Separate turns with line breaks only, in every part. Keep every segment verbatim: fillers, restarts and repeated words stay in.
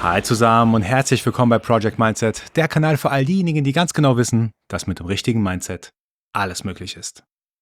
Hi zusammen und herzlich willkommen bei Project Mindset, der Kanal für all diejenigen, die ganz genau wissen, dass mit dem richtigen Mindset alles möglich ist.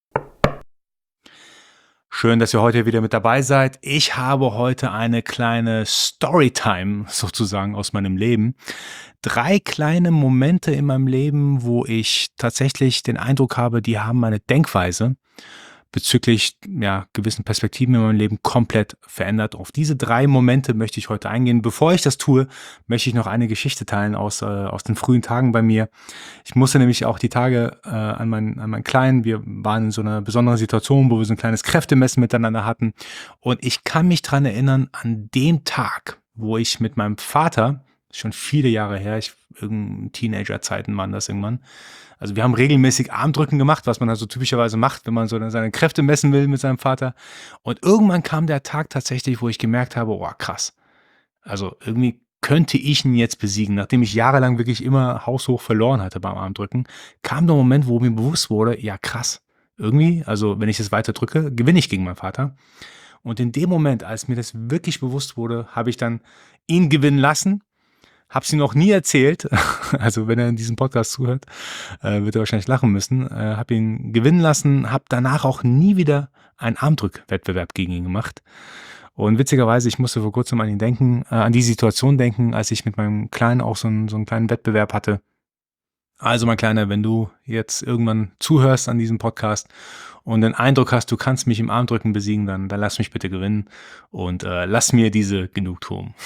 Schön, dass ihr heute wieder mit dabei seid. Ich habe heute eine kleine Storytime sozusagen aus meinem Leben. Drei kleine Momente in meinem Leben, wo ich tatsächlich den Eindruck habe, die haben meine Denkweise bezüglich ja, gewissen Perspektiven in meinem Leben komplett verändert. Auf diese drei Momente möchte ich heute eingehen. Bevor ich das tue, möchte ich noch eine Geschichte teilen aus, äh, aus den frühen Tagen bei mir. Ich musste nämlich auch die Tage äh, an, meinen, an meinen Kleinen, wir waren in so einer besonderen Situation, wo wir so ein kleines Kräftemessen miteinander hatten. Und ich kann mich dran erinnern, an dem Tag, wo ich mit meinem Vater, schon viele Jahre her, ich, irgendein Teenager-Zeiten waren das irgendwann. Also wir haben regelmäßig Armdrücken gemacht, was man also typischerweise macht, wenn man so seine Kräfte messen will mit seinem Vater. Und irgendwann kam der Tag tatsächlich, wo ich gemerkt habe, oh krass, also irgendwie könnte ich ihn jetzt besiegen. Nachdem ich jahrelang wirklich immer haushoch verloren hatte beim Armdrücken, kam der Moment, wo mir bewusst wurde, ja krass, irgendwie, also wenn ich das weiter drücke, gewinne ich gegen meinen Vater. Und in dem Moment, als mir das wirklich bewusst wurde, habe ich dann ihn gewinnen lassen. Hab's ihm noch nie erzählt, also wenn er in diesem Podcast zuhört, äh, wird er wahrscheinlich lachen müssen. Äh, hab ihn gewinnen lassen, hab danach auch nie wieder einen Armdrückwettbewerb gegen ihn gemacht. Und witzigerweise, ich musste vor kurzem an ihn denken, äh, an die Situation denken, als ich mit meinem Kleinen auch so einen, so einen kleinen Wettbewerb hatte. Also mein Kleiner, wenn du jetzt irgendwann zuhörst an diesem Podcast und den Eindruck hast, du kannst mich im Armdrücken besiegen, dann, dann lass mich bitte gewinnen und äh, lass mir diese Genugtuung.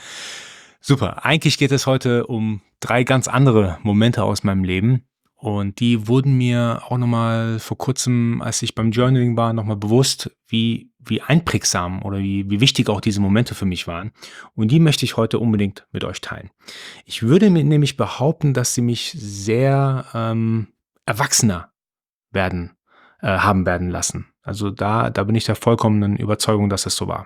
Super, eigentlich geht es heute um drei ganz andere Momente aus meinem Leben und die wurden mir auch nochmal vor kurzem, als ich beim Journaling war, nochmal bewusst, wie, wie einprägsam oder wie, wie wichtig auch diese Momente für mich waren und die möchte ich heute unbedingt mit euch teilen. Ich würde mir nämlich behaupten, dass sie mich sehr ähm, erwachsener werden, äh, haben werden lassen. Also da, da bin ich der vollkommenen Überzeugung, dass es so war.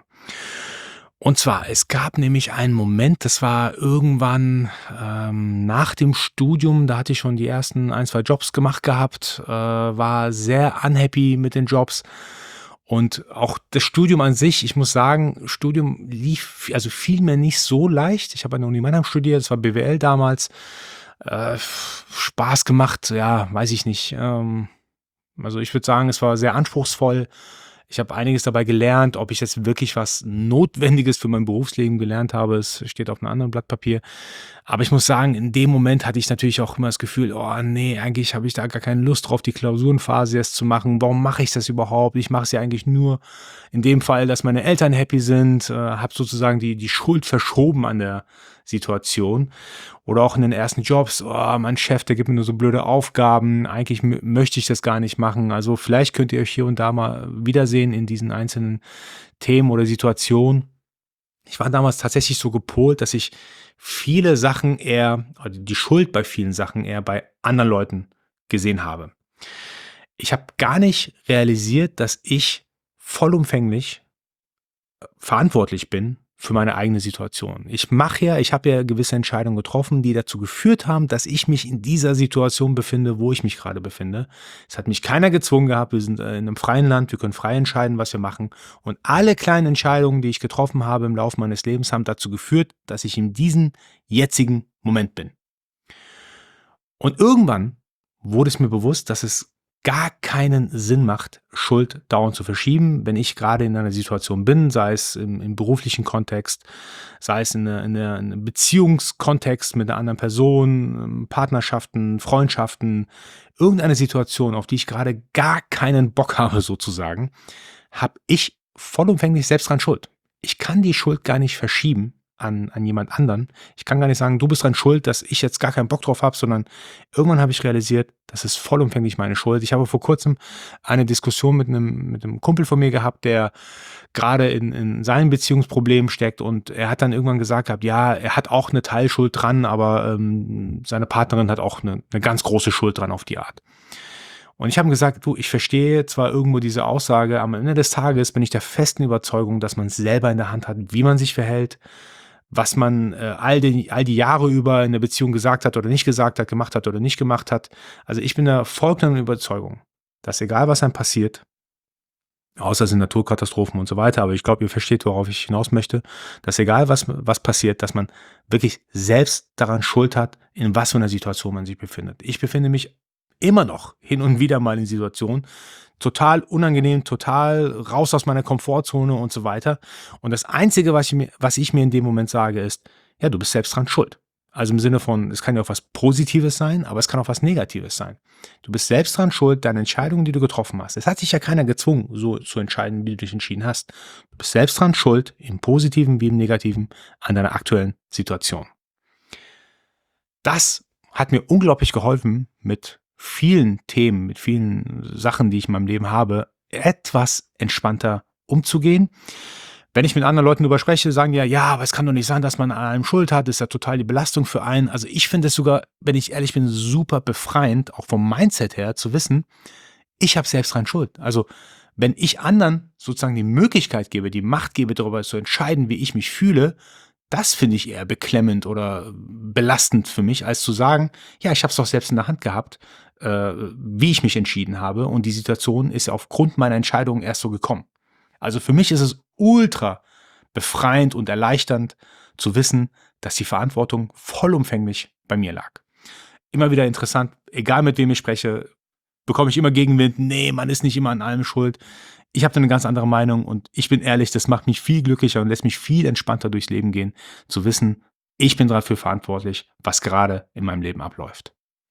Und zwar, es gab nämlich einen Moment, das war irgendwann ähm, nach dem Studium, da hatte ich schon die ersten ein, zwei Jobs gemacht gehabt, äh, war sehr unhappy mit den Jobs und auch das Studium an sich, ich muss sagen, Studium lief, also fiel mir nicht so leicht. Ich habe an der Uni Mannheim studiert, das war B W L damals, äh, Spaß gemacht, ja, weiß ich nicht. Ähm, also ich würde sagen, es war sehr anspruchsvoll. Ich habe einiges dabei gelernt, ob ich jetzt wirklich was Notwendiges für mein Berufsleben gelernt habe, es steht auf einem anderen Blatt Papier. Aber ich muss sagen, in dem Moment hatte ich natürlich auch immer das Gefühl, oh nee, eigentlich habe ich da gar keine Lust drauf, die Klausurenphase jetzt zu machen. Warum mache ich das überhaupt? Ich mache es ja eigentlich nur in dem Fall, dass meine Eltern happy sind, äh, habe sozusagen die, die Schuld verschoben an der Situation. Oder auch in den ersten Jobs, oh, mein Chef, der gibt mir nur so blöde Aufgaben, eigentlich m- möchte ich das gar nicht machen. Also vielleicht könnt ihr euch hier und da mal wiedersehen in diesen einzelnen Themen oder Situationen. Ich war damals tatsächlich so gepolt, dass ich viele Sachen eher, also die Schuld bei vielen Sachen eher bei anderen Leuten gesehen habe. Ich habe gar nicht realisiert, dass ich vollumfänglich verantwortlich bin für meine eigene Situation. Ich mache ja, ich habe ja gewisse Entscheidungen getroffen, die dazu geführt haben, dass ich mich in dieser Situation befinde, wo ich mich gerade befinde. Es hat mich keiner gezwungen gehabt, wir sind in einem freien Land, wir können frei entscheiden, was wir machen. Und alle kleinen Entscheidungen, die ich getroffen habe im Laufe meines Lebens, haben dazu geführt, dass ich in diesem jetzigen Moment bin. Und irgendwann wurde es mir bewusst, dass es gar keinen Sinn macht, Schuld dauernd zu verschieben, wenn ich gerade in einer Situation bin, sei es im, im beruflichen Kontext, sei es in, eine, in, eine, in einem Beziehungskontext mit einer anderen Person, Partnerschaften, Freundschaften, irgendeine Situation, auf die ich gerade gar keinen Bock habe sozusagen, habe ich vollumfänglich selbst dran Schuld. Ich kann die Schuld gar nicht verschieben an, an jemand anderen. Ich kann gar nicht sagen, du bist dran schuld, dass ich jetzt gar keinen Bock drauf habe, sondern irgendwann habe ich realisiert, das ist vollumfänglich meine Schuld. Ich habe vor kurzem eine Diskussion mit einem, mit einem Kumpel von mir gehabt, der gerade in, in seinen Beziehungsproblemen steckt und er hat dann irgendwann gesagt gehabt, ja, er hat auch eine Teilschuld dran, aber ähm, seine Partnerin hat auch eine, eine ganz große Schuld dran auf die Art. Und ich habe gesagt, du, ich verstehe zwar irgendwo diese Aussage, am Ende des Tages bin ich der festen Überzeugung, dass man es selber in der Hand hat, wie man sich verhält, was man äh, all, die, all die Jahre über in der Beziehung gesagt hat oder nicht gesagt hat, gemacht hat oder nicht gemacht hat. Also ich bin der vollkommenen Überzeugung, dass egal was einem passiert, außer es sind Naturkatastrophen und so weiter. Aber ich glaube, ihr versteht, worauf ich hinaus möchte, dass egal was, was passiert, dass man wirklich selbst daran Schuld hat, in was für einer Situation man sich befindet. Ich befinde mich immer noch hin und wieder mal in Situationen, total unangenehm, total raus aus meiner Komfortzone und so weiter. Und das Einzige, was ich mir, was ich mir in dem Moment sage, ist, ja, du bist selbst dran schuld. Also im Sinne von, es kann ja auch was Positives sein, aber es kann auch was Negatives sein. Du bist selbst dran schuld, deine Entscheidungen, die du getroffen hast. Es hat sich ja keiner gezwungen, so zu entscheiden, wie du dich entschieden hast. Du bist selbst dran schuld, im Positiven wie im Negativen, an deiner aktuellen Situation. Das hat mir unglaublich geholfen, mit vielen Themen, mit vielen Sachen, die ich in meinem Leben habe, etwas entspannter umzugehen. Wenn ich mit anderen Leuten darüber spreche, sagen die ja, ja, aber es kann doch nicht sein, dass man an einem Schuld hat, das ist ja total die Belastung für einen. Also ich finde es sogar, wenn ich ehrlich bin, super befreiend, auch vom Mindset her, zu wissen, ich habe selbst dran Schuld. Also wenn ich anderen sozusagen die Möglichkeit gebe, die Macht gebe, darüber zu entscheiden, wie ich mich fühle, das finde ich eher beklemmend oder belastend für mich, als zu sagen, ja, ich habe es doch selbst in der Hand gehabt, äh, wie ich mich entschieden habe, und die Situation ist ja aufgrund meiner Entscheidung erst so gekommen. Also für mich ist es ultra befreiend und erleichternd zu wissen, dass die Verantwortung vollumfänglich bei mir lag. Immer wieder interessant, egal mit wem ich spreche, bekomme ich immer Gegenwind, nee, man ist nicht immer an allem schuld. Ich habe da eine ganz andere Meinung und ich bin ehrlich, das macht mich viel glücklicher und lässt mich viel entspannter durchs Leben gehen, zu wissen, ich bin dafür verantwortlich, was gerade in meinem Leben abläuft.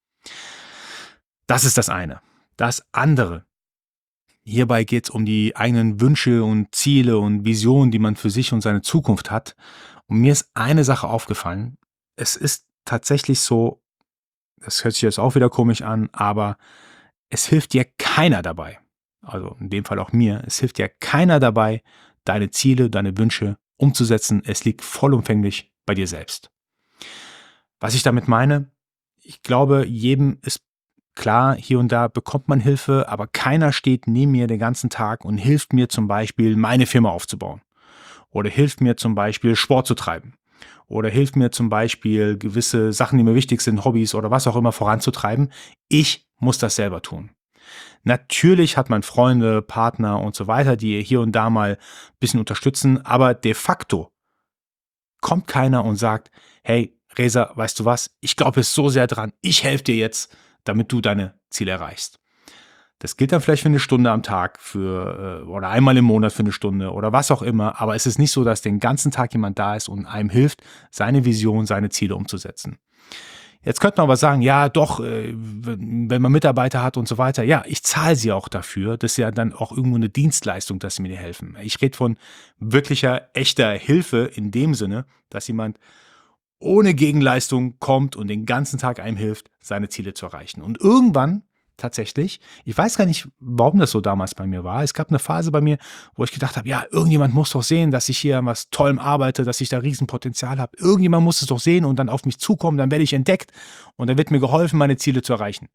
Das ist das eine. Das andere. Hierbei geht es um die eigenen Wünsche und Ziele und Visionen, die man für sich und seine Zukunft hat. Und mir ist eine Sache aufgefallen. Es ist tatsächlich so, das hört sich jetzt auch wieder komisch an, aber es hilft dir keiner dabei, also in dem Fall auch mir, es hilft dir keiner dabei, deine Ziele, deine Wünsche umzusetzen. Es liegt vollumfänglich bei dir selbst. Was ich damit meine, ich glaube, jedem ist klar, hier und da bekommt man Hilfe, aber keiner steht neben mir den ganzen Tag und hilft mir zum Beispiel, meine Firma aufzubauen. Oder hilft mir zum Beispiel, Sport zu treiben. Oder hilft mir zum Beispiel, gewisse Sachen, die mir wichtig sind, Hobbys oder was auch immer voranzutreiben. Ich muss das selber tun. Natürlich hat man Freunde, Partner und so weiter, die hier und da mal ein bisschen unterstützen, aber de facto kommt keiner und sagt, hey, Reza, weißt du was, ich glaube es so sehr dran, ich helfe dir jetzt, damit du deine Ziele erreichst. Das gilt dann vielleicht für eine Stunde am Tag für, äh, oder einmal im Monat für eine Stunde oder was auch immer, aber es ist nicht so, dass den ganzen Tag jemand da ist und einem hilft, seine Vision, seine Ziele umzusetzen. Jetzt könnte man aber sagen, ja doch, äh, wenn man Mitarbeiter hat und so weiter, ja, ich zahle sie auch dafür. Das ist ja dann auch irgendwo eine Dienstleistung, dass sie mir helfen. Ich rede von wirklicher, echter Hilfe in dem Sinne, dass jemand ohne Gegenleistung kommt und den ganzen Tag einem hilft, seine Ziele zu erreichen. Und irgendwann tatsächlich, ich weiß gar nicht, warum das so damals bei mir war. Es gab eine Phase bei mir, wo ich gedacht habe, ja, irgendjemand muss doch sehen, dass ich hier an was Tollem arbeite, dass ich da Riesenpotenzial habe. Irgendjemand muss es doch sehen und dann auf mich zukommen, dann werde ich entdeckt und dann wird mir geholfen, meine Ziele zu erreichen.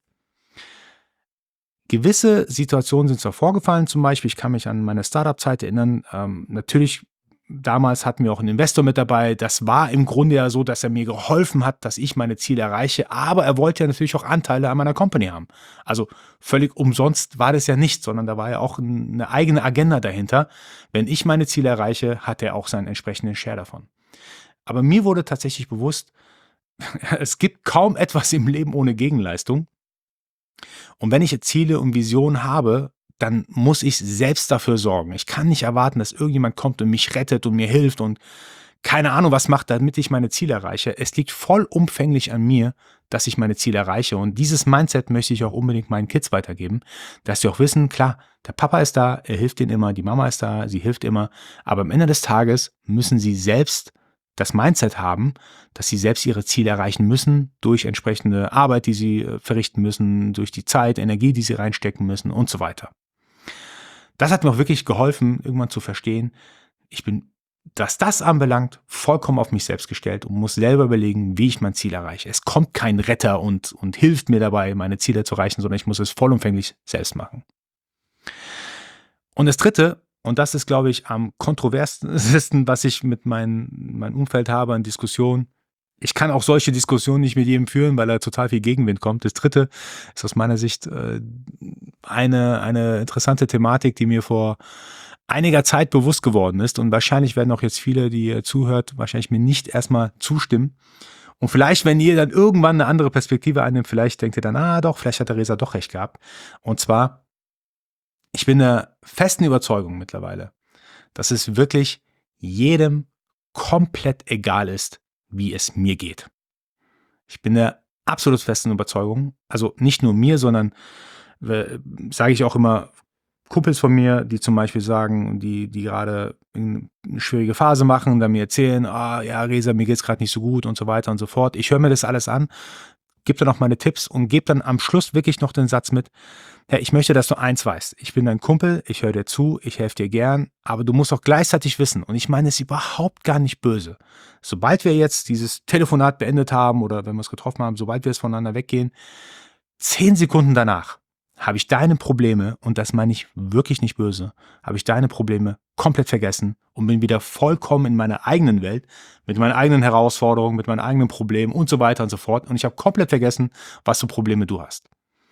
Gewisse Situationen sind zwar vorgefallen, zum Beispiel, ich kann mich an meine Startup-Zeit erinnern, ähm, natürlich. Damals hatten wir auch einen Investor mit dabei. Das war im Grunde ja so, dass er mir geholfen hat, dass ich meine Ziele erreiche. Aber er wollte ja natürlich auch Anteile an meiner Company haben. Also völlig umsonst war das ja nicht, sondern da war ja auch eine eigene Agenda dahinter. Wenn ich meine Ziele erreiche, hat er auch seinen entsprechenden Share davon. Aber mir wurde tatsächlich bewusst, es gibt kaum etwas im Leben ohne Gegenleistung. Und wenn ich jetzt Ziele und Visionen habe, dann muss ich selbst dafür sorgen. Ich kann nicht erwarten, dass irgendjemand kommt und mich rettet und mir hilft und keine Ahnung was macht, damit ich meine Ziele erreiche. Es liegt vollumfänglich an mir, dass ich meine Ziele erreiche. Und dieses Mindset möchte ich auch unbedingt meinen Kids weitergeben, dass sie auch wissen, klar, der Papa ist da, er hilft ihnen immer, die Mama ist da, sie hilft immer. Aber am Ende des Tages müssen sie selbst das Mindset haben, dass sie selbst ihre Ziele erreichen müssen, durch entsprechende Arbeit, die sie verrichten müssen, durch die Zeit, Energie, die sie reinstecken müssen und so weiter. Das hat mir auch wirklich geholfen, irgendwann zu verstehen, ich bin, was das anbelangt, vollkommen auf mich selbst gestellt und muss selber überlegen, wie ich mein Ziel erreiche. Es kommt kein Retter und, und hilft mir dabei, meine Ziele zu erreichen, sondern ich muss es vollumfänglich selbst machen. Und das Dritte, und das ist, glaube ich, am kontroversesten, was ich mit mein, meinem Umfeld habe an Diskussionen. Ich kann auch solche Diskussionen nicht mit jedem führen, weil da total viel Gegenwind kommt. Das Dritte ist aus meiner Sicht äh, eine, eine interessante Thematik, die mir vor einiger Zeit bewusst geworden ist. Und wahrscheinlich werden auch jetzt viele, die ihr zuhört, wahrscheinlich mir nicht erstmal zustimmen. Und vielleicht, wenn ihr dann irgendwann eine andere Perspektive einnimmt, vielleicht denkt ihr dann, ah doch, vielleicht hat der Resa doch recht gehabt. Und zwar, ich bin der festen Überzeugung mittlerweile, dass es wirklich jedem komplett egal ist, wie es mir geht. Ich bin der absolut festen Überzeugung, also nicht nur mir, sondern äh, sage ich auch immer, Kumpels von mir, die zum Beispiel sagen, die, die gerade eine schwierige Phase machen und dann mir erzählen, ah ja, Resa, mir geht's gerade nicht so gut und so weiter und so fort. Ich höre mir das alles an, gebe dann auch meine Tipps und gebe dann am Schluss wirklich noch den Satz mit, ja, ich möchte, dass du eins weißt. Ich bin dein Kumpel, ich höre dir zu, ich helfe dir gern, aber du musst auch gleichzeitig wissen, und ich meine es überhaupt gar nicht böse. Sobald wir jetzt dieses Telefonat beendet haben oder wenn wir es getroffen haben, sobald wir es voneinander weggehen, zehn Sekunden danach habe ich deine Probleme, und das meine ich wirklich nicht böse, habe ich deine Probleme komplett vergessen und bin wieder vollkommen in meiner eigenen Welt, mit meinen eigenen Herausforderungen, mit meinen eigenen Problemen und so weiter und so fort. Und ich habe komplett vergessen, was für Probleme du hast.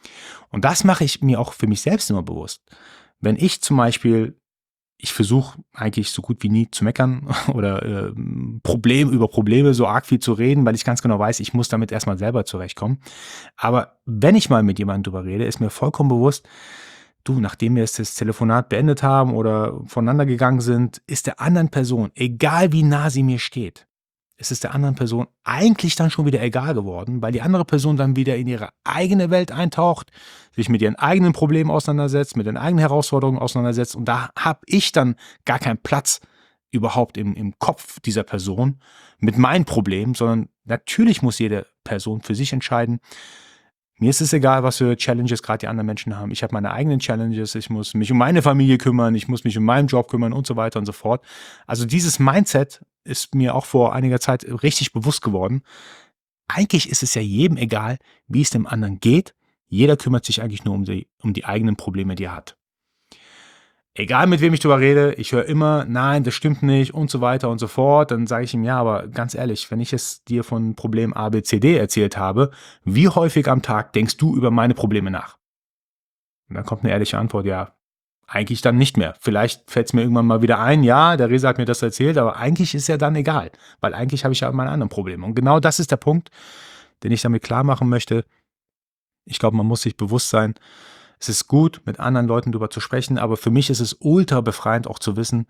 Und das mache ich mir auch für mich selbst immer bewusst. Wenn ich zum Beispiel, ich versuche eigentlich so gut wie nie zu meckern oder äh, Problem über Probleme so arg viel zu reden, weil ich ganz genau weiß, ich muss damit erstmal selber zurechtkommen. Aber wenn ich mal mit jemandem drüber rede, ist mir vollkommen bewusst, du, nachdem wir jetzt das Telefonat beendet haben oder voneinander gegangen sind, ist der anderen Person, egal wie nah sie mir steht, es ist der anderen Person eigentlich dann schon wieder egal geworden, weil die andere Person dann wieder in ihre eigene Welt eintaucht, sich mit ihren eigenen Problemen auseinandersetzt, mit den eigenen Herausforderungen auseinandersetzt, und da habe ich dann gar keinen Platz überhaupt im, im Kopf dieser Person mit meinen Problemen, sondern natürlich muss jede Person für sich entscheiden. Mir ist es egal, was für Challenges gerade die anderen Menschen haben. Ich habe meine eigenen Challenges, ich muss mich um meine Familie kümmern, ich muss mich um meinen Job kümmern und so weiter und so fort. Also dieses Mindset ist mir auch vor einiger Zeit richtig bewusst geworden. Eigentlich ist es ja jedem egal, wie es dem anderen geht. Jeder kümmert sich eigentlich nur um die, um die eigenen Probleme, die er hat. Egal mit wem ich drüber rede, ich höre immer, nein, das stimmt nicht und so weiter und so fort. Dann sage ich ihm, ja, aber ganz ehrlich, wenn ich es dir von Problem A, B, C, D erzählt habe, wie häufig am Tag denkst du über meine Probleme nach? Und dann kommt eine ehrliche Antwort, ja, eigentlich dann nicht mehr. Vielleicht fällt es mir irgendwann mal wieder ein, ja, der Resa hat mir das erzählt, aber eigentlich ist ja dann egal, weil eigentlich habe ich ja meine anderen Probleme. Und genau das ist der Punkt, den ich damit klar machen möchte. Ich glaube, man muss sich bewusst sein, es ist gut, mit anderen Leuten darüber zu sprechen, aber für mich ist es ultra befreiend auch zu wissen,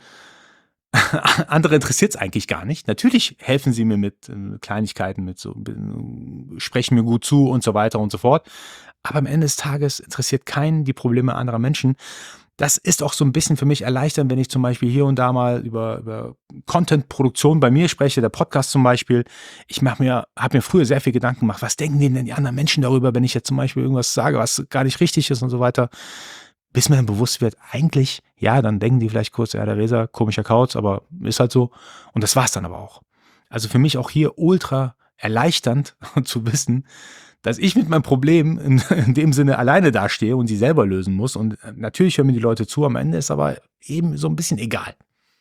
andere interessiert es eigentlich gar nicht. Natürlich helfen sie mir mit äh, Kleinigkeiten, mit so, äh, sprechen mir gut zu und so weiter und so fort. Aber am Ende des Tages interessiert keinen die Probleme anderer Menschen. Das ist auch so ein bisschen für mich erleichternd, wenn ich zum Beispiel hier und da mal über, über Content-Produktion bei mir spreche, der Podcast zum Beispiel. Ich mache mir, habe mir früher sehr viel Gedanken gemacht, was denken denn die anderen Menschen darüber, wenn ich jetzt zum Beispiel irgendwas sage, was gar nicht richtig ist und so weiter. Bis mir dann bewusst wird, eigentlich, ja, dann denken die vielleicht kurz, ja, der Resa, komischer Kauz, aber ist halt so. Und das war's dann aber auch. Also für mich auch hier ultra erleichternd zu wissen, dass ich mit meinem Problem in, in dem Sinne alleine dastehe und sie selber lösen muss. Und natürlich hören mir die Leute zu, am Ende ist aber eben so ein bisschen egal.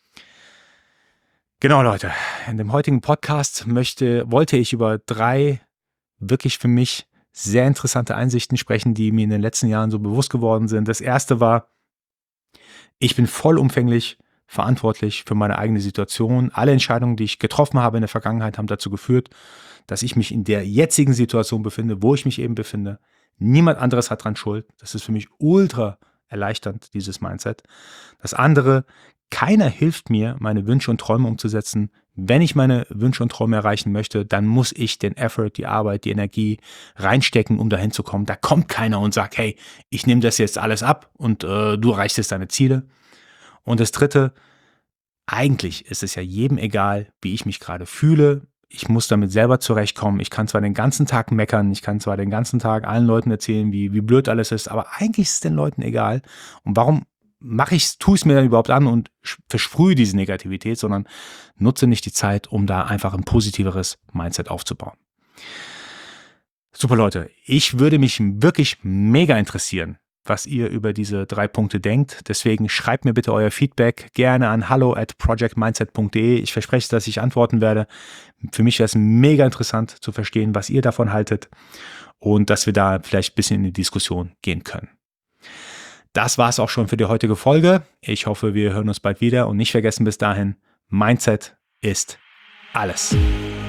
Genau, Leute, in dem heutigen Podcast möchte, wollte ich über drei wirklich für mich sehr interessante Einsichten sprechen, die mir in den letzten Jahren so bewusst geworden sind. Das erste war, ich bin vollumfänglich verantwortlich für meine eigene Situation. Alle Entscheidungen, die ich getroffen habe in der Vergangenheit, haben dazu geführt, dass ich mich in der jetzigen Situation befinde, wo ich mich eben befinde. Niemand anderes hat dran Schuld. Das ist für mich ultra erleichternd, dieses Mindset. Das andere, keiner hilft mir, meine Wünsche und Träume umzusetzen. Wenn ich meine Wünsche und Träume erreichen möchte, dann muss ich den Effort, die Arbeit, die Energie reinstecken, um dahin zu kommen. Da kommt keiner und sagt, hey, ich nehme das jetzt alles ab und äh, du erreichst jetzt deine Ziele. Und das dritte, eigentlich ist es ja jedem egal, wie ich mich gerade fühle. Ich muss damit selber zurechtkommen. Ich kann zwar den ganzen Tag meckern, ich kann zwar den ganzen Tag allen Leuten erzählen, wie, wie blöd alles ist, aber eigentlich ist es den Leuten egal. Und warum mache ich es, tue es mir dann überhaupt an und versprühe diese Negativität, sondern nutze nicht die Zeit, um da einfach ein positiveres Mindset aufzubauen. Super Leute, ich würde mich wirklich mega interessieren, was ihr über diese drei Punkte denkt. Deswegen schreibt mir bitte euer Feedback gerne an hallo at projectmindset punkt de. Ich verspreche, dass ich antworten werde. Für mich wäre es mega interessant zu verstehen, was ihr davon haltet und dass wir da vielleicht ein bisschen in die Diskussion gehen können. Das war's auch schon für die heutige Folge. Ich hoffe, wir hören uns bald wieder und nicht vergessen bis dahin, Mindset ist alles.